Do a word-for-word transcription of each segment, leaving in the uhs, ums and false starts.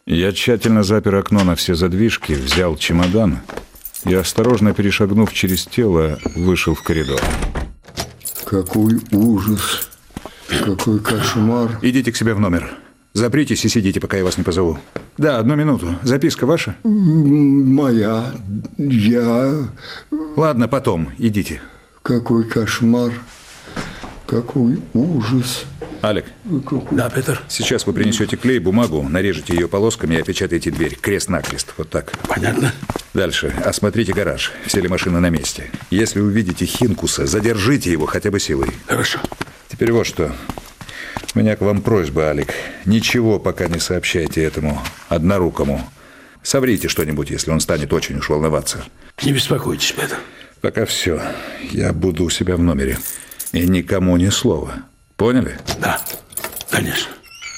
Я тщательно запер окно на все задвижки, взял чемодан и, осторожно перешагнув через тело, вышел в коридор. Какой ужас, какой кошмар. Идите к себе в номер. Запритесь и сидите, пока я вас не позову. Да, одну минуту. Записка ваша? Моя. Я... Ладно, потом. Идите. Какой кошмар. Какой ужас. Алик. Какой... Да, Петр? Сейчас вы принесете клей, бумагу, нарежете ее полосками и опечатаете дверь. Крест-накрест. Вот так. Понятно. Дальше. Осмотрите гараж. Все ли машины на месте. Если увидите Хинкуса, задержите его хотя бы силой. Хорошо. Теперь вот что. У меня к вам просьба, Алик. Ничего пока не сообщайте этому однорукому. Соврите что-нибудь, если он станет очень уж волноваться. Не беспокойтесь, Петр. Пока все. Я буду у себя в номере. И никому ни слова. Поняли? Да, конечно.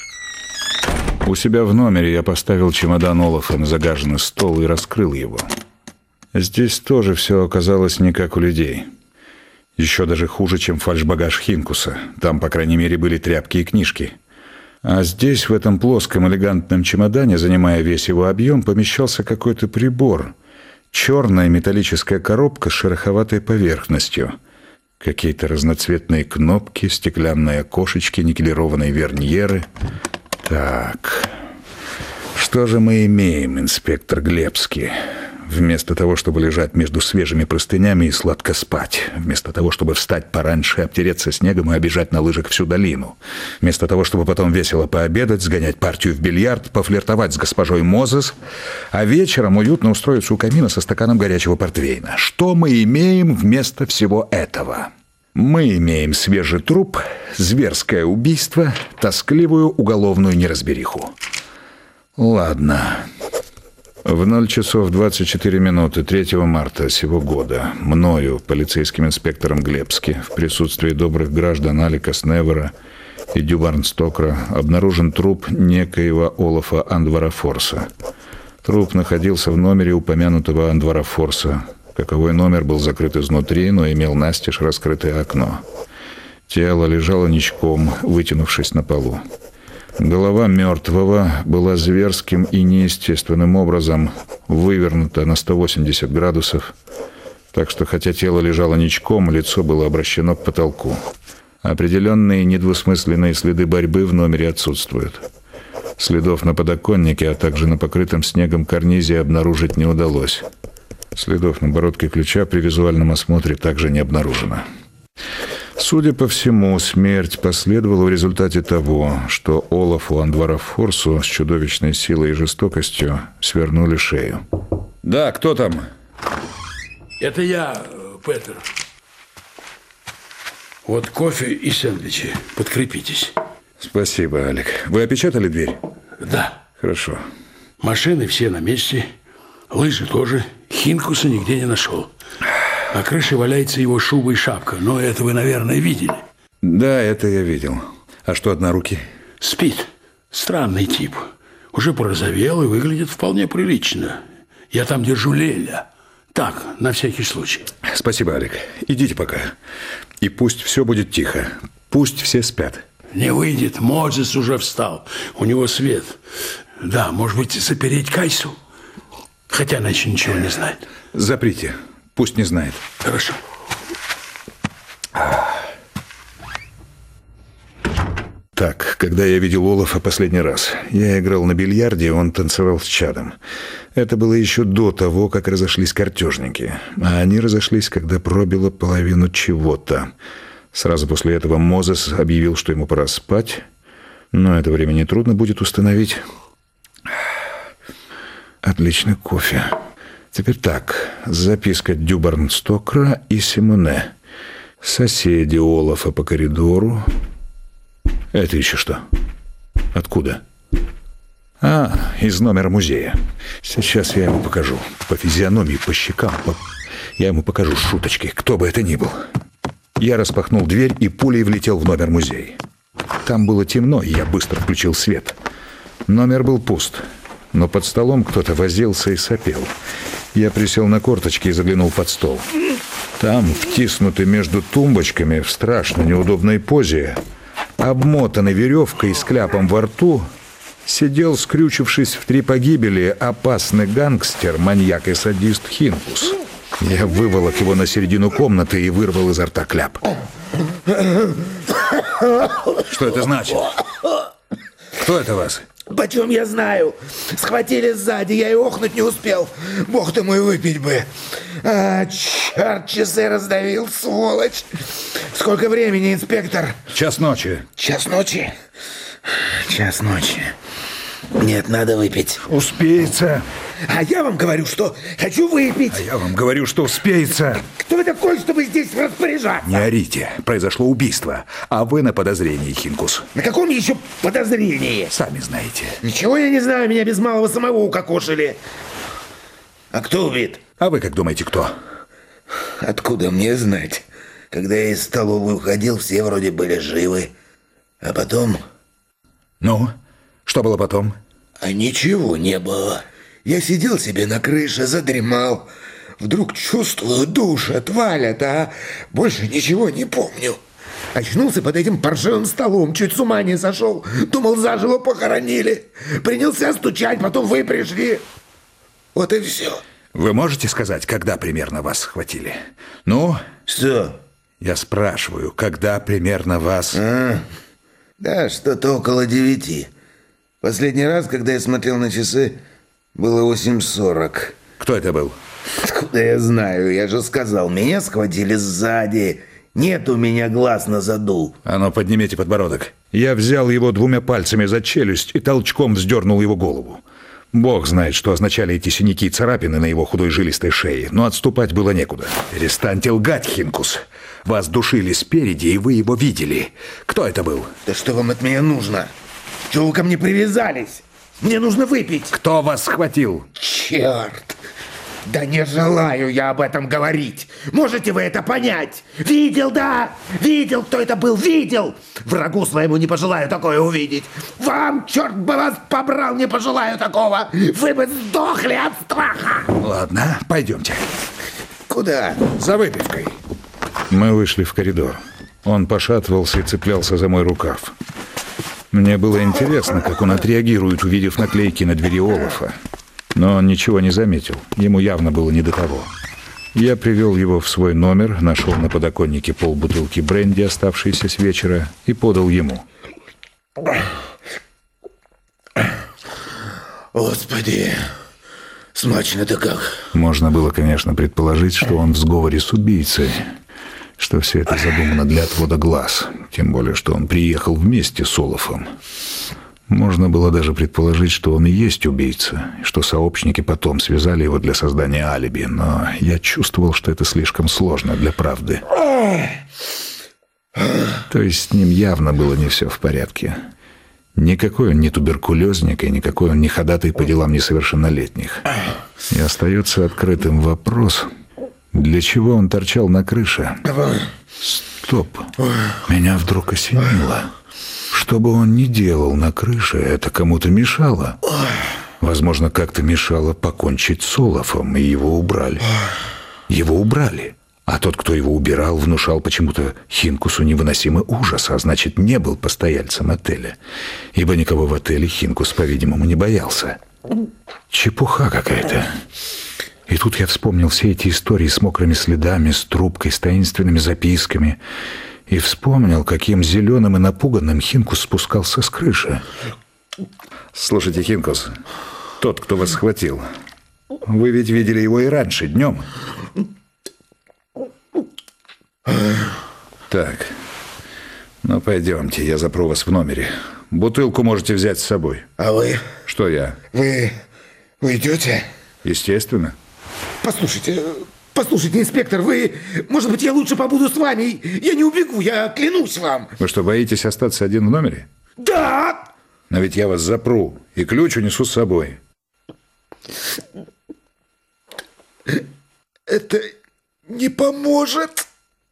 У себя в номере я поставил чемодан Олафа на загаженный стол и раскрыл его. Здесь тоже все оказалось не как у людей. Еще даже хуже, чем фальшбагаж Хинкуса. Там, по крайней мере, были тряпки и книжки. А здесь, в этом плоском элегантном чемодане, занимая весь его объем, помещался какой-то прибор. Черная металлическая коробка с шероховатой поверхностью. Какие-то разноцветные кнопки, стеклянные окошечки, никелированные верньеры. Так, что же мы имеем, инспектор Глебский? Вместо того, чтобы лежать между свежими простынями и сладко спать. Вместо того, чтобы встать пораньше, обтереться снегом и обижать на лыжах всю долину. Вместо того, чтобы потом весело пообедать, сгонять партию в бильярд, пофлиртовать с госпожой Мозес, а вечером уютно устроиться у камина со стаканом горячего портвейна. Что мы имеем вместо всего этого? Мы имеем свежий труп, зверское убийство, тоскливую уголовную неразбериху. Ладно. В ноль часов двадцать четыре минуты третьего марта сего года мною, полицейским инспектором Глебски, в присутствии добрых граждан Алика Сневера и Дюбарнстокра обнаружен труп некоего Олафа Андварафорса. Труп находился в номере упомянутого Андварафорса. Каковой номер был закрыт изнутри, но имел настежь раскрытое окно. Тело лежало ничком, вытянувшись на полу. Голова мертвого была зверским и неестественным образом вывернута на сто восемьдесят градусов, так что, хотя тело лежало ничком, лицо было обращено к потолку. Определенные недвусмысленные следы борьбы в номере отсутствуют. Следов на подоконнике, а также на покрытом снегом карнизе обнаружить не удалось. Следов на бородке ключа при визуальном осмотре также не обнаружено. Судя по всему, смерть последовала в результате того, что Олафу Андварафорсу с чудовищной силой и жестокостью свернули шею. Да, кто там? Это я, Петр. Вот кофе и сэндвичи. Подкрепитесь. Спасибо, Алик. Вы опечатали дверь? Да. Хорошо. Машины все на месте. Лыжи тоже. Хинкуса нигде не нашел. На крыше валяется его шуба и шапка. Но это вы, наверное, видели. Да, это я видел. А что однорукий? Спит. Странный тип. Уже порозовел и выглядит вполне прилично. Я там держу Леля. Так, на всякий случай. Спасибо, Алик. Идите пока. И пусть все будет тихо. Пусть все спят. Не выйдет. Мозес уже встал. У него свет. Да, может быть, запереть Кайсу? Хотя она еще ничего не знает. Заприте. Пусть не знает. Хорошо. Так, когда я видел Олафа последний раз, я играл на бильярде, он танцевал с Чадом. Это было еще до того, как разошлись картежники. А они разошлись, когда пробило половину чего-то. Сразу после этого Мозес объявил, что ему пора спать. Но это время нетрудно будет установить. Отличный кофе. Теперь так. Записка Дюбарнстокра и Симоне. Соседи Олафа по коридору. Это еще что? Откуда? А, из номера музея. Сейчас я ему покажу. По физиономии, по щекам. По... Я ему покажу шуточки, кто бы это ни был. Я распахнул дверь и пулей влетел в номер музея. Там было темно, и я быстро включил свет. Номер был пуст, но под столом кто-то возился и сопел. Я присел на корточки и заглянул под стол. Там, втиснутый между тумбочками в страшно неудобной позе, обмотанный веревкой и с кляпом во рту, сидел, скрючившись в три погибели, опасный гангстер, маньяк и садист Хинкус. Я выволок его на середину комнаты и вырвал изо рта кляп. Что это значит? Кто это вас? Почем я знаю? Схватили сзади, я и охнуть не успел. Бог ты мой, выпить бы. А, черт, часы раздавил, сволочь. Сколько времени, инспектор? Час ночи. Час ночи? Час ночи. Нет, надо выпить. Успеется. А я вам говорю, что хочу выпить. А я вам говорю, что успеется. Кто вы такой, чтобы здесь распоряжаться? Не орите. Произошло убийство. А вы на подозрении, Хинкус. На каком еще подозрении? Сами знаете. Ничего я не знаю, меня без малого самого укокошили. А кто убит? А вы как думаете, кто? Откуда мне знать? Когда я из столовой уходил, все вроде были живы. А потом... Ну, что было потом? А ничего не было. Я сидел себе на крыше, задремал. Вдруг чувствую, душ отвалят, а больше ничего не помню. Очнулся под этим паршивым столом, чуть с ума не сошел. Думал, заживо похоронили. Принялся стучать, потом вы пришли. Вот и все. Вы можете сказать, когда примерно вас схватили? Ну? Что? Я спрашиваю, когда примерно вас... А, да, что-то около девяти. Последний раз, когда я смотрел на часы, было восемь сорок. Кто это был? Откуда я знаю? Я же сказал, меня схватили сзади. Нет у меня глаз на заду. А ну, поднимите подбородок. Я взял его двумя пальцами за челюсть и толчком вздернул его голову. Бог знает, что означали эти синяки и царапины на его худой жилистой шее, но отступать было некуда. Перестаньте лгать, Хинкус. Вас душили спереди, и вы его видели. Кто это был? Да что вам от меня нужно? Чего вы ко мне привязались? Мне нужно выпить. Кто вас схватил? Черт! Да не желаю я об этом говорить. Можете вы это понять? Видел, да? Видел, кто это был, видел. Врагу своему не пожелаю такое увидеть. Вам, черт бы вас побрал, не пожелаю такого. Вы бы сдохли от страха. Ладно, пойдемте. Куда? За выпивкой. Мы вышли в коридор. Он пошатывался и цеплялся за мой рукав. Мне было интересно, как он отреагирует, увидев наклейки на двери Олафа. Но он ничего не заметил. Ему явно было не до того. Я привел его в свой номер, нашел на подоконнике полбутылки бренди, оставшейся с вечера, и подал ему. Господи, смачно-то как. Можно было, конечно, предположить, что он в сговоре с убийцей, что все это задумано для отвода глаз, тем более, что он приехал вместе с Олафом. Можно было даже предположить, что он и есть убийца, и что сообщники потом связали его для создания алиби, но я чувствовал, что это слишком сложно для правды. То есть с ним явно было не все в порядке. Никакой он не туберкулезник, и никакой он не ходатай по делам несовершеннолетних. И остается открытым вопрос, для чего он торчал на крыше. Стоп, меня вдруг осенило. Что бы он ни делал на крыше, это кому-то мешало. Возможно, как-то мешало покончить с Олафом, и его убрали. Его убрали. А тот, кто его убирал, внушал почему-то Хинкусу невыносимый ужас, а значит, не был постояльцем отеля. Ибо никого в отеле Хинкус, по-видимому, не боялся. Чепуха какая-то. И тут я вспомнил все эти истории с мокрыми следами, с трубкой, с таинственными записками. И вспомнил, каким зеленым и напуганным Хинкус спускался с крыши. Слушайте, Хинкус, тот, кто вас схватил, вы ведь видели его и раньше, днем. Так, ну пойдемте, я запру вас в номере. Бутылку можете взять с собой. А вы? Что я? Вы... вы идете? Естественно. Послушайте... Послушайте, инспектор, вы... Может быть, я лучше побуду с вами? Я не убегу, я клянусь вам. Вы что, боитесь остаться один в номере? Да! Но ведь я вас запру, и ключ унесу с собой. Это не поможет.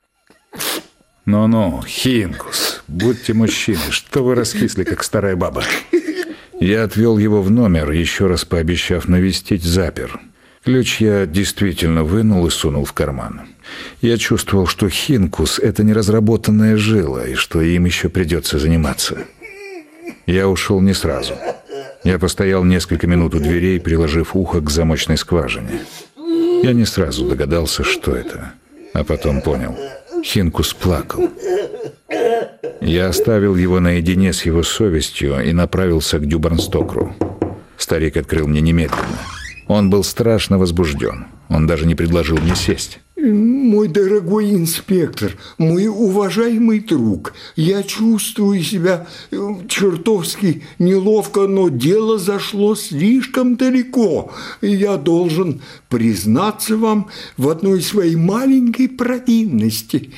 Ну-ну, Хинкус, будьте мужчиной, что вы раскисли, как старая баба. Я отвел его в номер, еще раз пообещав навестить, запер. Ключ я действительно вынул и сунул в карман. Я чувствовал, что Хинкус — это неразработанная жила, и что им еще придется заниматься. Я ушел не сразу. Я постоял несколько минут у дверей, приложив ухо к замочной скважине. Я не сразу догадался, что это, а потом понял. Хинкус плакал. Я оставил его наедине с его совестью и направился к Дюбарнстокру. Старик открыл мне немедленно. Он был страшно возбужден. Он даже не предложил мне сесть. Мой дорогой инспектор, мой уважаемый друг, я чувствую себя чертовски неловко, но дело зашло слишком далеко. И я должен признаться вам в одной своей маленькой провинности.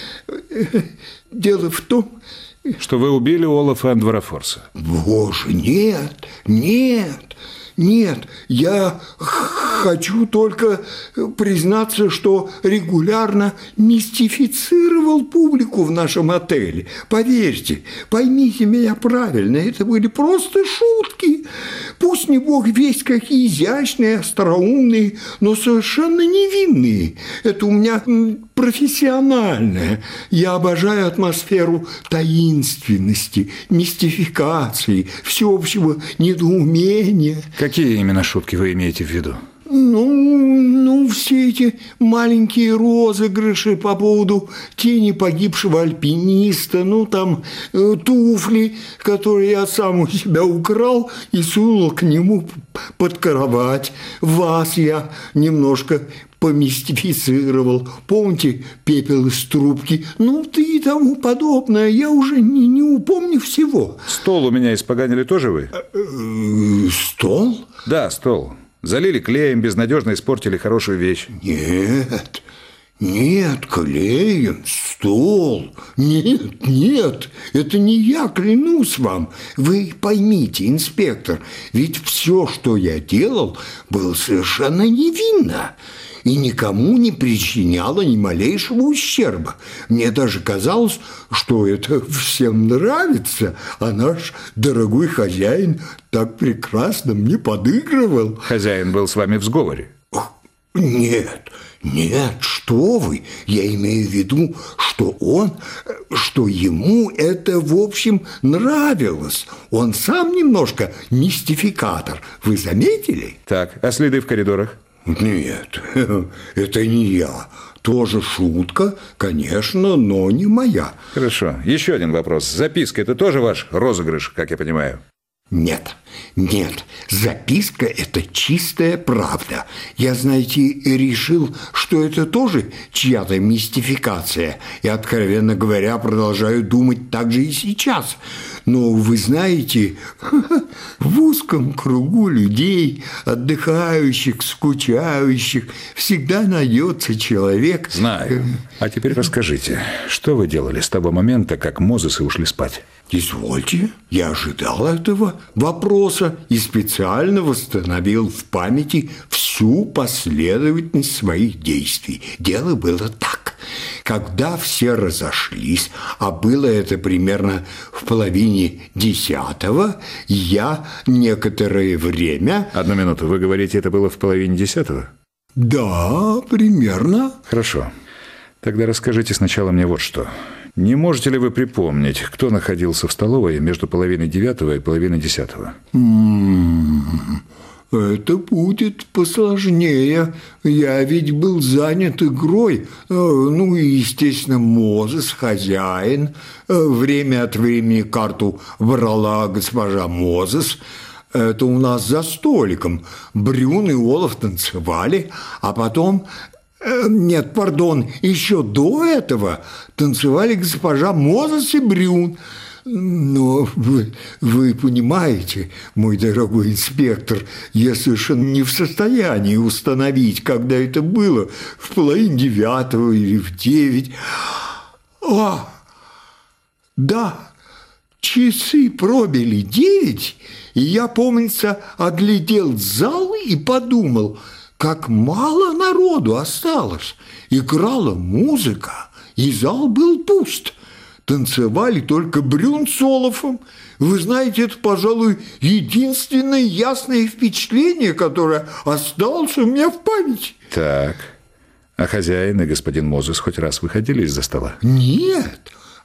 Дело в том... Что вы убили Олафа Андварафорса? Боже, нет, нет. Нет, я хочу только признаться, что регулярно мистифицировал публику в нашем отеле. Поверьте, поймите меня правильно, это были просто шутки. Пусть не бог весть какие изящные, остроумные, но совершенно невинные. Это у меня профессиональное. Я обожаю атмосферу таинственности, мистификации, всеобщего недоумения. Какие именно шутки вы имеете в виду? Ну, ну, все эти маленькие розыгрыши по поводу тени погибшего альпиниста, ну, там, э, туфли, которые я сам у себя украл и сунул к нему под кровать. Вас я немножко помистифицировал. Помните пепел из трубки? Ну, ты и тому подобное. Я уже не, не упомню всего. Стол у меня испоганили тоже вы? Стол? Да, стол. Залили клеем, безнадежно испортили хорошую вещь. Нет, нет, клеем, стол. Нет, нет, это не я, клянусь вам. Вы поймите, инспектор, ведь все, что я делал, было совершенно невинно и никому не причиняло ни малейшего ущерба. Мне даже казалось, что это всем нравится, а наш дорогой хозяин так прекрасно мне подыгрывал. Хозяин был с вами в сговоре? Нет, нет, что вы, я имею в виду, что он, что ему это, в общем, нравилось. Он сам немножко мистификатор, вы заметили? Так, а следы в коридорах? Нет, это не я. Тоже шутка, конечно, но не моя. Хорошо. Еще один вопрос. Записка – это тоже ваш розыгрыш, как я понимаю? Нет, нет, записка – это чистая правда. Я, знаете, решил, что это тоже чья-то мистификация. И, откровенно говоря, продолжаю думать так же и сейчас. Но, вы знаете, в узком кругу людей, отдыхающих, скучающих, всегда найдется человек… Знаю. А теперь расскажите, что вы делали с того момента, как Мозесы ушли спать? Извольте, я ожидал этого вопроса и специально восстановил в памяти всю последовательность своих действий. Дело было так. Когда все разошлись, а было это примерно в половине десятого, я некоторое время… Одну минуту, вы говорите, это было в половине десятого? Да, примерно. Хорошо. Тогда расскажите сначала мне вот что. Не можете ли вы припомнить, кто находился в столовой между половиной девятого и половиной десятого? Это будет посложнее. Я ведь был занят игрой. Ну и, естественно, Мозес, хозяин. Время от времени карту брала госпожа Мозес. Это у нас за столиком. Брюн и Олаф танцевали, а потом... Нет, пардон, еще до этого танцевали госпожа Мозес и Брюн. Но вы, вы понимаете, мой дорогой инспектор, я совершенно не в состоянии установить, когда это было, в половине девятого или в девять. А, да, часы пробили девять, и я, помнится, оглядел зал и подумал, как мало народу осталось. Играла музыка, и зал был пуст. Танцевали только Брюн с Олафом. Вы знаете, это, пожалуй, единственное ясное впечатление, которое осталось у меня в памяти. Так, а хозяин и господин Мозес хоть раз выходили из-за стола? Нет,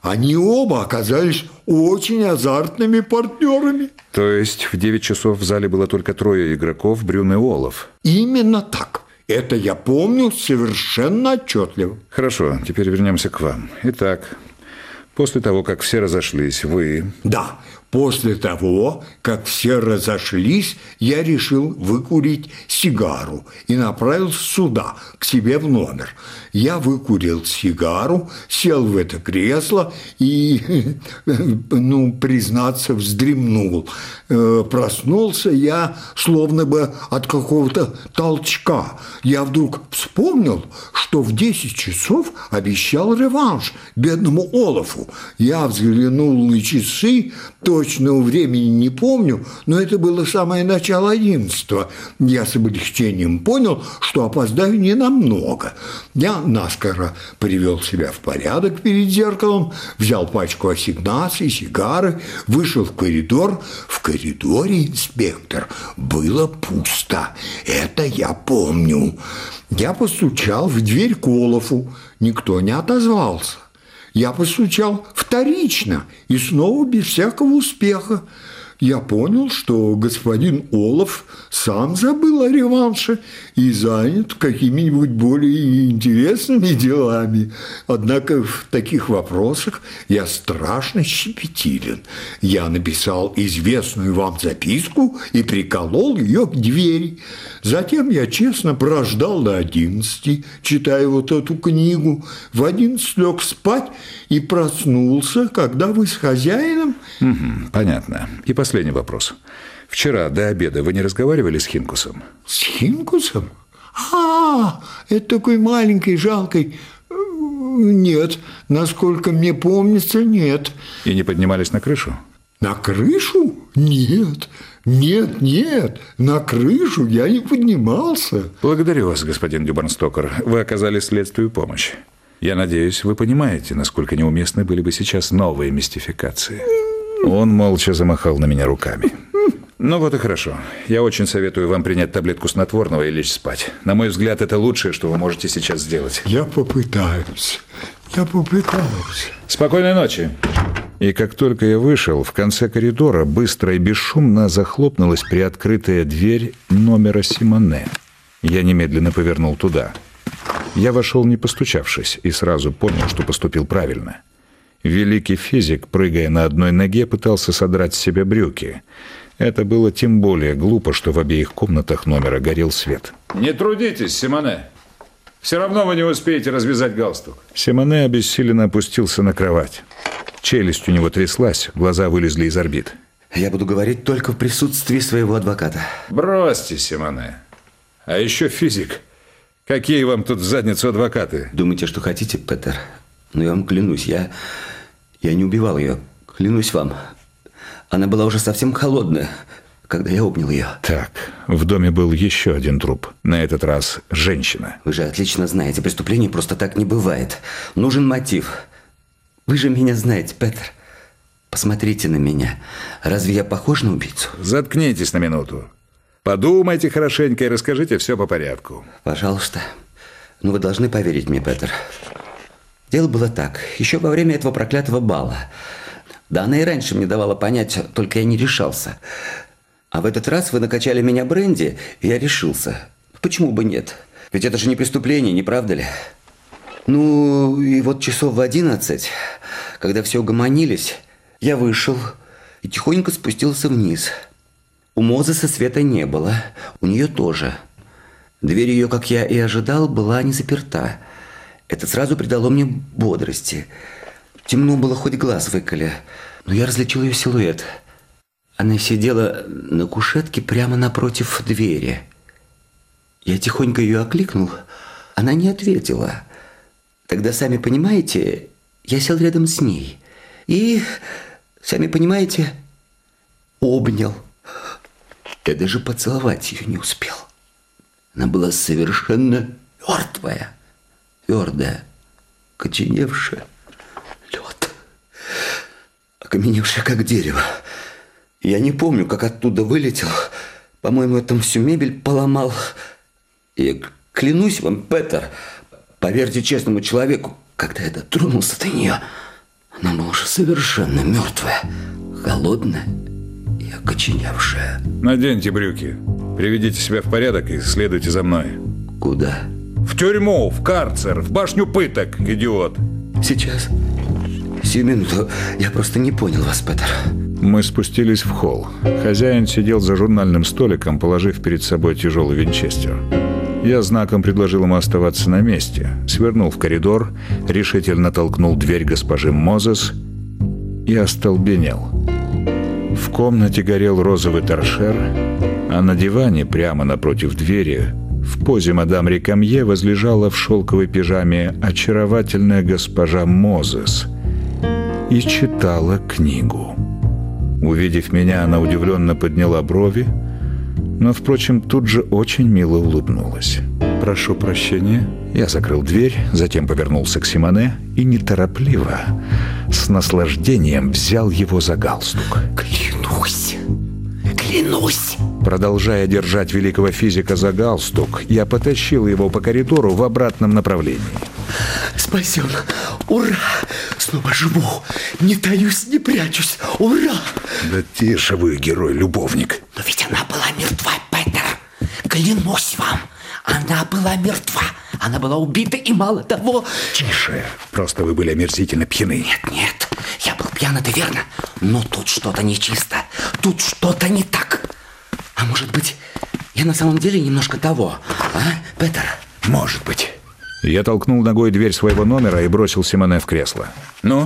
Они оба оказались очень азартными партнерами. То есть в девять часов в зале было только трое игроков, Брюн и Олаф? Именно так. Это я помню совершенно отчетливо. Хорошо, теперь вернемся к вам. Итак, после того, как все разошлись, вы... Да, после того, как все разошлись, я решил выкурить сигару и направился сюда, к себе в номер. Я выкурил сигару, сел в это кресло и, ну, признаться, вздремнул. Проснулся я словно бы от какого-то толчка. Я вдруг вспомнил, что в десять часов обещал реванш бедному Олафу. Я взглянул на часы, точного времени не помню, но это было самое начало одиннадцатого. Я с облегчением понял, что опоздаю ненамного. Я наскоро привел себя в порядок перед зеркалом, взял пачку ассигнаций, сигары, вышел в коридор. В коридоре, инспектор, было пусто. Это я помню. Я постучал в дверь к Олафу. Никто не отозвался. Я постучал вторично и снова без всякого успеха. Я понял, что господин Олаф сам забыл о реванше и занят какими-нибудь более интересными делами. Однако в таких вопросах я страшно щепетилен. Я написал известную вам записку и приколол ее к двери. Затем я честно прождал до одиннадцати, читая вот эту книгу. В одиннадцать лег спать и проснулся, когда вы с хозяином... Угу, понятно. И последний вопрос. Вчера до обеда вы не разговаривали с Хинкусом? С Хинкусом? А, это такой маленький, жалкий... Нет, насколько мне помнится, нет. И не поднимались на крышу? На крышу? Нет, нет, нет, на крышу я не поднимался. Благодарю вас, господин Дюбарнстокер. Вы оказали следствию помощь. Я надеюсь, вы понимаете, насколько неуместны были бы сейчас новые мистификации. Он молча замахал на меня руками. Ну вот и хорошо. Я очень советую вам принять таблетку снотворного и лечь спать. На мой взгляд, это лучшее, что вы можете сейчас сделать. Я попытаюсь. Я попытаюсь. Спокойной ночи. И как только я вышел, в конце коридора быстро и бесшумно захлопнулась приоткрытая дверь номера Симоне. Я немедленно повернул туда. Я вошел, не постучавшись, и сразу понял, что поступил правильно. Великий физик, прыгая на одной ноге, пытался содрать с себя брюки. Это было тем более глупо, что в обеих комнатах номера горел свет. «Не трудитесь, Симоне. Все равно вы не успеете развязать галстук». Симоне обессиленно опустился на кровать. Челюсть у него тряслась, глаза вылезли из орбит. Я буду говорить только в присутствии своего адвоката. Бросьте, Симоне. А еще физик. Какие вам тут в задницу адвокаты? Думайте, что хотите, Петер. Но я вам клянусь, я, я не убивал ее. Клянусь вам. Она была уже совсем холодная, когда я обнял ее. Так, в доме был еще один труп. На этот раз женщина. Вы же отлично знаете, преступление просто так не бывает. Нужен мотив. Вы же меня знаете, Петер. Посмотрите на меня. Разве я похож на убийцу? Заткнитесь на минуту. Подумайте хорошенько и расскажите все по порядку. Пожалуйста. Но вы должны поверить мне, Петер. Дело было так. Еще во время этого проклятого бала. Да она и раньше мне давала понять, только я не решался. А в этот раз вы накачали меня бренди, и я решился. Почему бы нет? Ведь это же не преступление, не правда ли? Ну, и вот часов в одиннадцать, когда все угомонились, я вышел и тихонько спустился вниз. У Мозеса света не было, у нее тоже. Дверь ее, как я и ожидал, была не заперта. Это сразу придало мне бодрости. Темно было, хоть глаз выколи, но я различил ее силуэт. Она сидела на кушетке прямо напротив двери. Я тихонько ее окликнул, она не ответила. Тогда, сами понимаете, я сел рядом с ней и, сами понимаете, обнял. Я даже поцеловать ее не успел. Она была совершенно мертвая, твердая, коченевшая, лед, окаменевшая, как дерево. Я не помню, как оттуда вылетел. По-моему, я там всю мебель поломал. И клянусь вам, Петер, поверьте честному человеку, когда я дотронулся до нее, Она была уже совершенно мертвая, холодная и окоченевшая. Наденьте брюки, приведите себя в порядок и следуйте за мной. Куда? В тюрьму, в карцер, в башню пыток, идиот. Сейчас. Сию минуту. Я просто не понял вас, Петер. Мы спустились в холл. Хозяин сидел за журнальным столиком, положив перед собой тяжелый винчестер. Я знаком предложил ему оставаться на месте. Свернул в коридор, решительно толкнул дверь госпожи Мозес и остолбенел. В комнате горел розовый торшер, а на диване прямо напротив двери в позе мадам Рекамье возлежала в шелковой пижаме очаровательная госпожа Мозес и читала книгу. Увидев меня, она удивленно подняла брови, но, впрочем, тут же очень мило улыбнулась. «Прошу прощения». Я закрыл дверь, затем повернулся к Симоне и неторопливо, с наслаждением взял его за галстук. Клянусь, клянусь. Продолжая держать великого физика за галстук, я потащил его по коридору в обратном направлении. Спасен. Ура! Снова живу. Не таюсь, не прячусь. Ура! Да тише вы, герой-любовник. Но ведь она была мертва, Петер. Клянусь вам, она была мертва. Она была убита и мало того... Тише. Просто вы были омерзительно пьяны. Нет, нет, я был пьян, это верно. Но тут что-то нечисто. Тут что-то не так. А может быть, я на самом деле немножко того, а, Петер? Может быть. Я толкнул ногой дверь своего номера и бросил Симоне в кресло. Ну?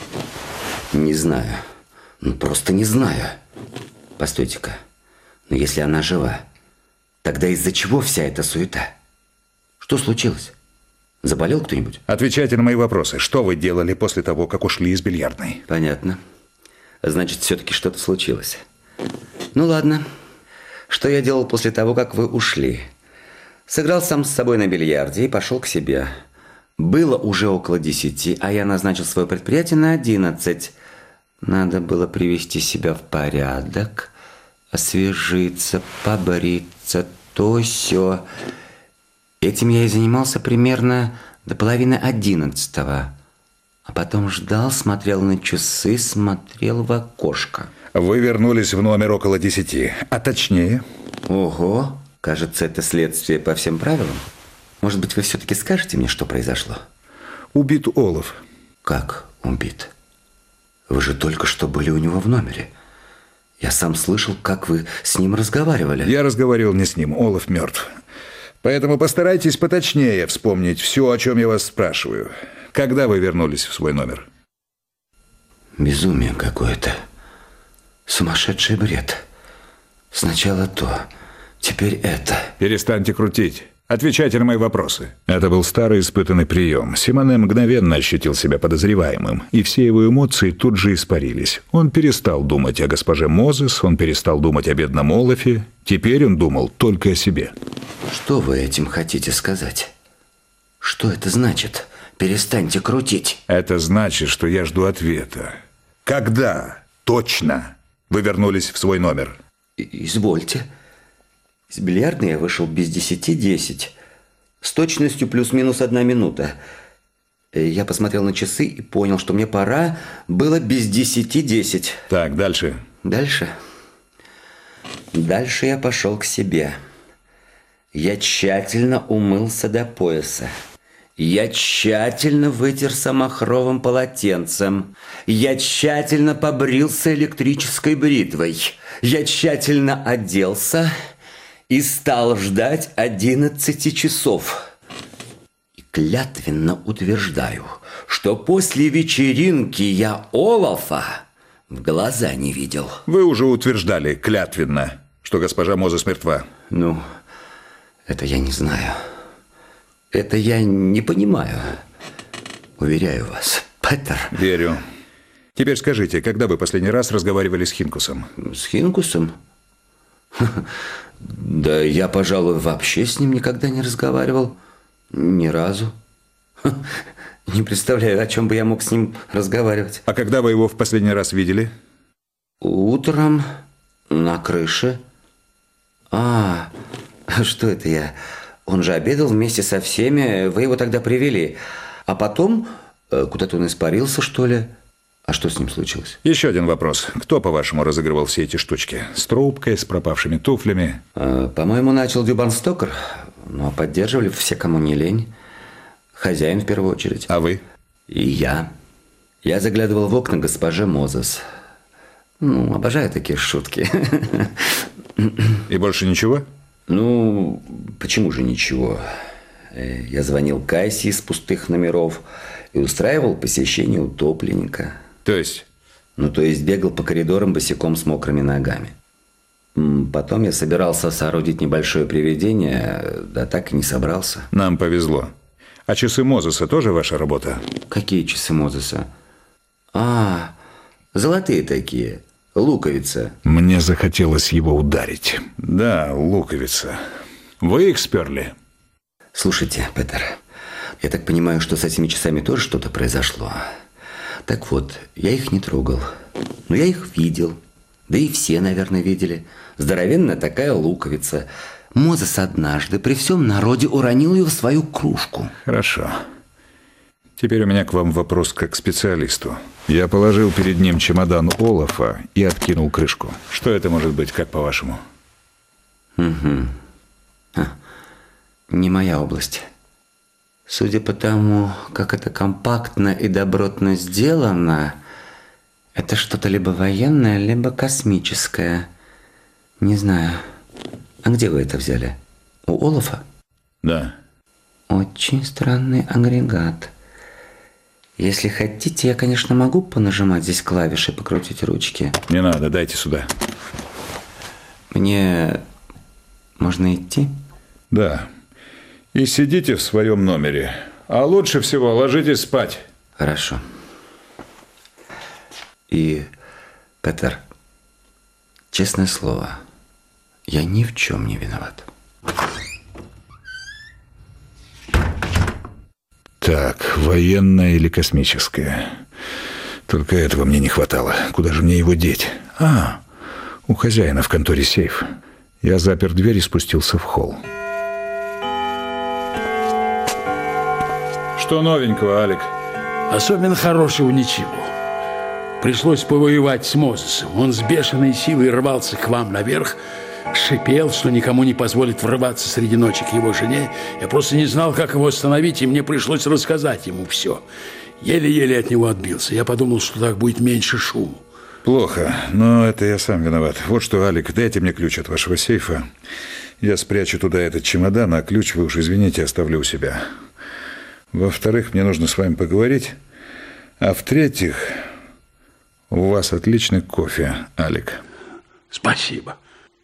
Не знаю. Ну, просто не знаю. Постойте-ка. Но если она жива, тогда из-за чего вся эта суета? Что случилось? Заболел кто-нибудь? Отвечайте на мои вопросы. Что вы делали после того, как ушли из бильярдной? Понятно. Значит, все-таки что-то случилось. Ну, ладно. Что я делал после того, как вы ушли? Сыграл сам с собой на бильярде и пошел к себе. Было уже около десяти, а я назначил свое предприятие на одиннадцать. Надо было привести себя в порядок, освежиться, побриться, то сё. Этим я и занимался примерно до половины одиннадцатого. А потом ждал, смотрел на часы, смотрел в окошко. Вы вернулись в номер около десяти, а точнее... Ого, кажется, это следствие по всем правилам. Может быть, вы все-таки скажете мне, что произошло? Убит Олаф. Как убит? Вы же только что были у него в номере. Я сам слышал, как вы с ним разговаривали. Я разговаривал не с ним, Олаф мертв. Поэтому постарайтесь поточнее вспомнить все, о чем я вас спрашиваю. Когда вы вернулись в свой номер? Безумие какое-то. Сумасшедший бред. Сначала то, теперь это. Перестаньте крутить. Отвечайте на мои вопросы. Это был старый испытанный прием. Симоне мгновенно ощутил себя подозреваемым, и все его эмоции тут же испарились. Он перестал думать о госпоже Мозес, он перестал думать о бедном Олафе. Теперь он думал только о себе. Что вы этим хотите сказать? Что это значит? Перестаньте крутить. Это значит, что я жду ответа. Когда точно вы вернулись в свой номер? Извольте. Из бильярдной я вышел без десяти десять. С точностью плюс-минус одна минута. Я посмотрел на часы и понял, что мне пора было без десяти десять. Так, дальше. Дальше? Дальше я пошел к себе. Я тщательно умылся до пояса. Я тщательно вытерся махровым полотенцем. Я тщательно побрился электрической бритвой. Я тщательно оделся и стал ждать одиннадцати часов. И клятвенно утверждаю, что после вечеринки я Олафа в глаза не видел. Вы уже утверждали клятвенно, что госпожа Мозес мертва. Ну, это я не знаю. Это я не понимаю. Уверяю вас, Петер. Верю. Теперь скажите, когда вы последний раз разговаривали с Хинкусом? С Хинкусом? Да я, пожалуй, вообще с ним никогда не разговаривал. Ни разу. Не представляю, о чем бы я мог с ним разговаривать. А когда вы его в последний раз видели? Утром на крыше. А, что это я? Он же обедал вместе со всеми, вы его тогда привели. А потом куда-то он испарился, что ли? А что с ним случилось? Еще один вопрос. Кто, по-вашему, разыгрывал все эти штучки? С трубкой, с пропавшими туфлями? А, по-моему, начал Дюбан Стокер. Но поддерживали все, кому не лень. Хозяин в первую очередь. А вы? И я. Я заглядывал в окна госпоже Мозес. Ну, обожаю такие шутки. И больше ничего? Ну, почему же ничего? Я звонил Кайси из пустых номеров и устраивал посещение утопленника. То есть? Ну, то есть бегал по коридорам босиком с мокрыми ногами. Потом я собирался соорудить небольшое привидение, да так и не собрался. Нам повезло. А часы Мозеса тоже ваша работа? Какие часы Мозеса? А, золотые такие, луковица. Мне захотелось его ударить. Да, луковица. Вы их сперли? Слушайте, Петер, я так понимаю, что с этими часами тоже что-то произошло. Так вот, я их не трогал, но я их видел. Да и все, наверное, видели. Здоровенная такая луковица. Мозес однажды при всем народе уронил ее в свою кружку. Хорошо. Теперь у меня к вам вопрос как к специалисту. Я положил перед ним чемодан Олафа и откинул крышку. Что это может быть, как по-вашему? Угу. А, не моя область. Судя по тому, как это компактно и добротно сделано, это что-то либо военное, либо космическое. Не знаю. А где вы это взяли? У Олафа? Да. Очень странный агрегат. Если хотите, я, конечно, могу понажимать здесь клавиши, покрутить ручки. Не надо, дайте сюда. Мне можно идти? Да. И сидите в своем номере. А лучше всего ложитесь спать. Хорошо. И, Петер, честное слово, я ни в чем не виноват. Так, военное или космическое? Только этого мне не хватало. Куда же мне его деть? А, у хозяина в конторе сейф. Я запер дверь и спустился в холл. Что новенького, Алик? Особенно хорошего ничего. Пришлось повоевать с Мозесом. Он с бешеной силой рвался к вам наверх, шипел, что никому не позволит врываться среди ночи к его жене. Я просто не знал, как его остановить, и мне пришлось рассказать ему все. Еле-еле от него отбился. Я подумал, что так будет меньше шуму. Плохо, но это я сам виноват. Вот что, Алик, дайте мне ключ от вашего сейфа. Я спрячу туда этот чемодан, а ключ, вы уж извините, оставлю у себя. Во-вторых, мне нужно с вами поговорить. А в-третьих, у вас отличный кофе, Алик. Спасибо.